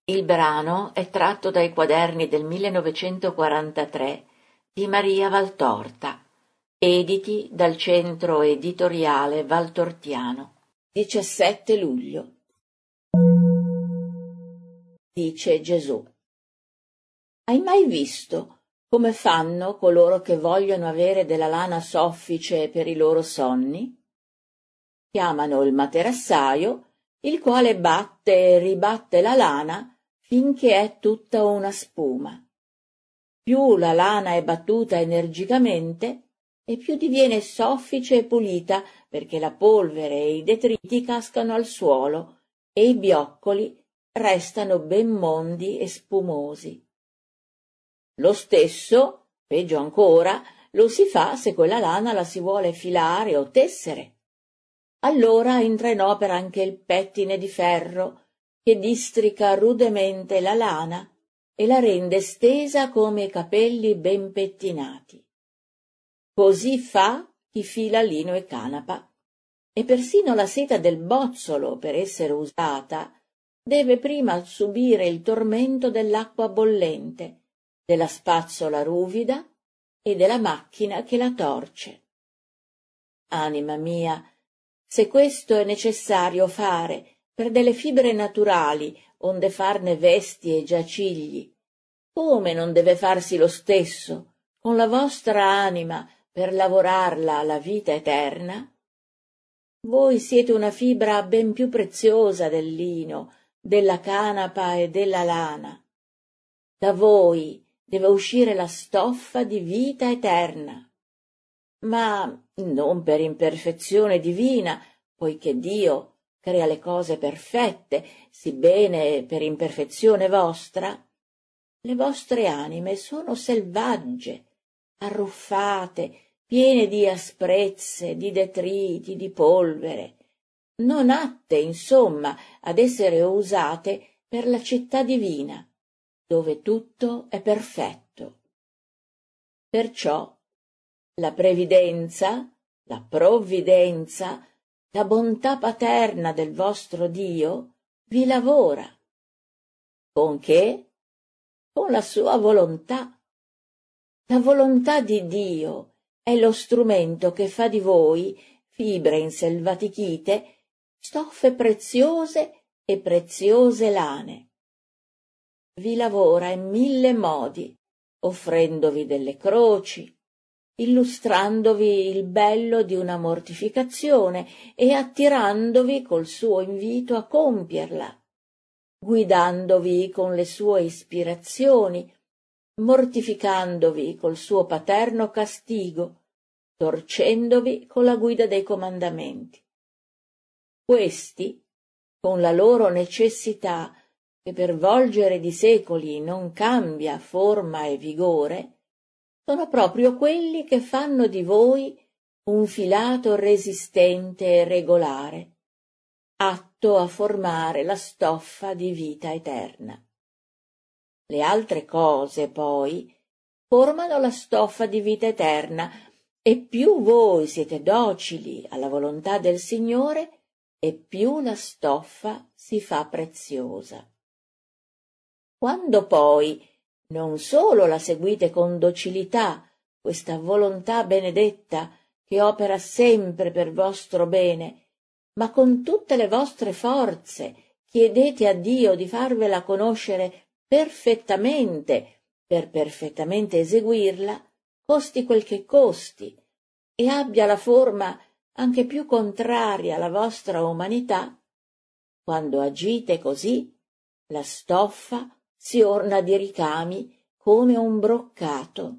Il brano è tratto dai quaderni del 1943 di Maria Valtorta, editi dal Centro Editoriale Valtortiano. 17 luglio. Dice Gesù: hai mai visto come fanno coloro che vogliono avere della lana soffice per i loro sonni? Chiamano il materassaio, il quale batte e ribatte la lana finché è tutta una spuma. Più la lana è battuta energicamente e più diviene soffice e pulita, perché la polvere e i detriti cascano al suolo e i bioccoli restano ben mondi e spumosi. Lo stesso, peggio ancora, lo si fa se quella lana la si vuole filare o tessere. Allora entra in opera anche il pettine di ferro, che districa rudemente la lana e la rende stesa come i capelli ben pettinati. Così fa chi fila lino e canapa, e persino la seta del bozzolo, per essere usata, deve prima subire il tormento dell'acqua bollente, della spazzola ruvida e della macchina che la torce. Anima mia, se questo è necessario fare per delle fibre naturali, onde farne vesti e giacigli, come non deve farsi lo stesso con la vostra anima per lavorarla alla vita eterna? Voi siete una fibra ben più preziosa del lino, della canapa e della lana. Da voi deve uscire la stoffa di vita eterna, ma non per imperfezione divina, poiché Dio crea le cose perfette, sibbene per imperfezione vostra. Le vostre anime sono selvagge, arruffate, piene di asprezze, di detriti, di polvere, non atte, insomma, ad essere usate per la città divina, dove tutto è perfetto. Perciò la previdenza, la provvidenza, la bontà paterna del vostro Dio vi lavora. Con che? Con la sua volontà. La volontà di Dio è lo strumento che fa di voi, fibre inselvatichite, stoffe preziose e preziose lane. Vi lavora in 1000 modi, offrendovi delle croci, illustrandovi il bello di una mortificazione e attirandovi col suo invito a compierla, guidandovi con le sue ispirazioni, mortificandovi col suo paterno castigo, torcendovi con la guida dei comandamenti. Questi, con la loro necessità, che per volgere di secoli non cambia forma e vigore, sono proprio quelli che fanno di voi un filato resistente e regolare, atto a formare la stoffa di vita eterna. Le altre cose, poi, formano la stoffa di vita eterna, e più voi siete docili alla volontà del Signore, e più la stoffa si fa preziosa. Quando poi non solo la seguite con docilità, questa volontà benedetta che opera sempre per vostro bene, ma con tutte le vostre forze chiedete a Dio di farvela conoscere perfettamente, per perfettamente eseguirla, costi quel che costi, e abbia la forma anche più contraria alla vostra umanità. Quando agite così, la stoffa si orna di ricami come un broccato.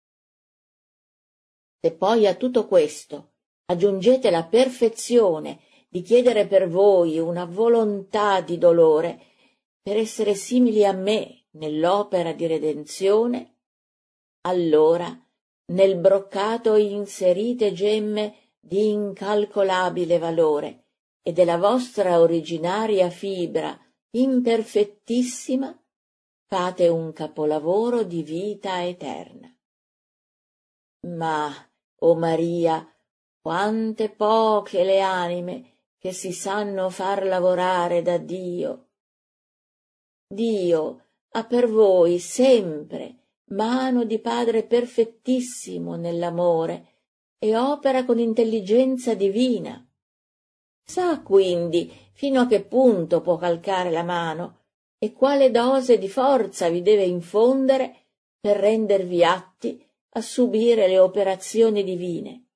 Se poi a tutto questo aggiungete la perfezione di chiedere per voi una volontà di dolore per essere simili a me nell'opera di redenzione, allora nel broccato inserite gemme di incalcolabile valore e della vostra originaria fibra imperfettissima fate un capolavoro di vita eterna. Ma, o Maria, quante poche le anime che si sanno far lavorare da Dio! Dio ha per voi sempre mano di Padre perfettissimo nell'amore e opera con intelligenza divina. Sa quindi fino a che punto può calcare la mano e quale dose di forza vi deve infondere per rendervi atti a subire le operazioni divine.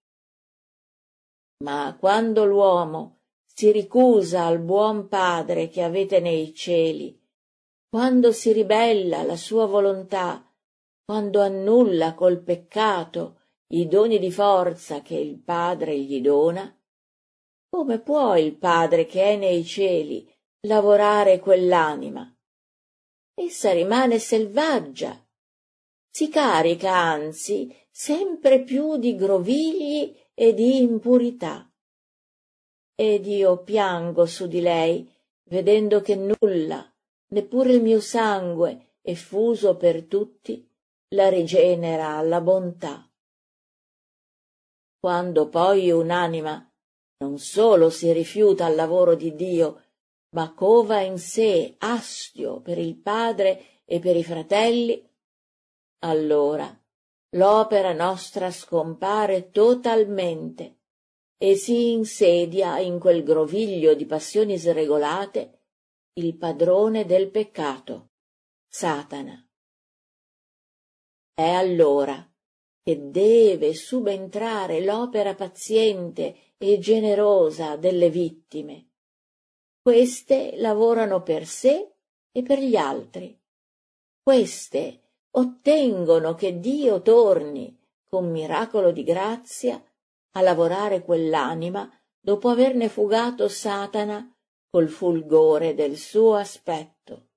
Ma quando l'uomo si ricusa al buon Padre che avete nei cieli, quando si ribella alla sua volontà, quando annulla col peccato i doni di forza che il Padre gli dona, come può il Padre che è nei cieli lavorare quell'anima? Essa rimane selvaggia, si carica anzi sempre più di grovigli e di impurità. Ed io piango su di lei, vedendo che nulla, neppure il mio sangue, effuso per tutti, la rigenera alla bontà. Quando poi un'anima non solo si rifiuta al lavoro di Dio, ma cova in sé astio per il Padre e per i fratelli, allora l'opera nostra scompare totalmente e si insedia in quel groviglio di passioni sregolate il padrone del peccato, Satana. È allora che deve subentrare l'opera paziente e generosa delle vittime. Queste lavorano per sé e per gli altri. Queste ottengono che Dio torni, con miracolo di grazia, a lavorare quell'anima dopo averne fugato Satana col fulgore del suo aspetto.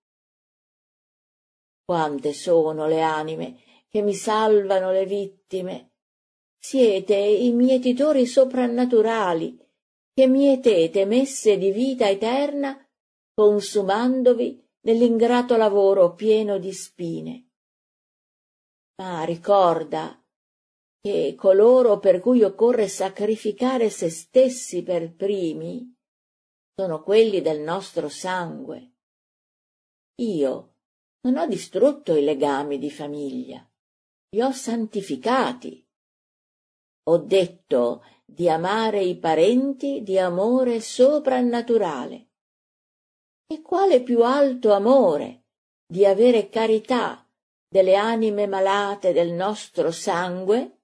Quante sono le anime che mi salvano le vittime! Siete i mietitori soprannaturali che mietete messe di vita eterna consumandovi nell'ingrato lavoro pieno di spine. Ma ricorda che coloro per cui occorre sacrificare se stessi per primi sono quelli del nostro sangue. Io non ho distrutto i legami di famiglia, li ho santificati. Ho detto di amare i parenti di amore soprannaturale. E quale più alto amore di avere carità delle anime malate del nostro sangue?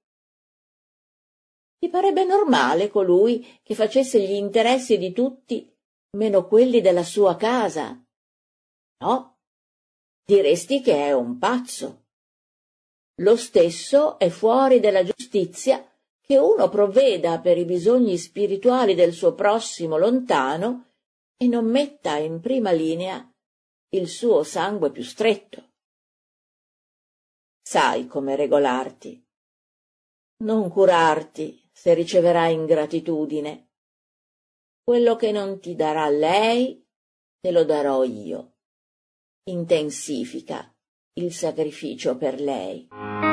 Ti parebbe normale colui che facesse gli interessi di tutti meno quelli della sua casa? No, diresti che è un pazzo. Lo stesso è fuori della giustizia che uno provveda per i bisogni spirituali del suo prossimo lontano e non metta in prima linea il suo sangue più stretto. Sai come regolarti. Non curarti se riceverai ingratitudine. Quello che non ti darà lei, te lo darò io. Intensifica il sacrificio per lei.